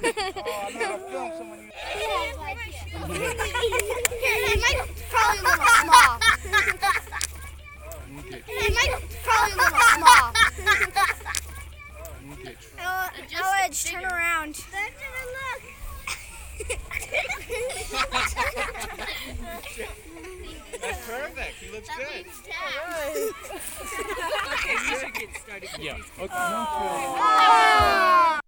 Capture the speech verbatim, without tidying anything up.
I'm gonna film someone. It might probably a little small. It might probably a little small. Oh, Alex, turn around. That's perfect. He looks good. You should get started. Yeah. Okay.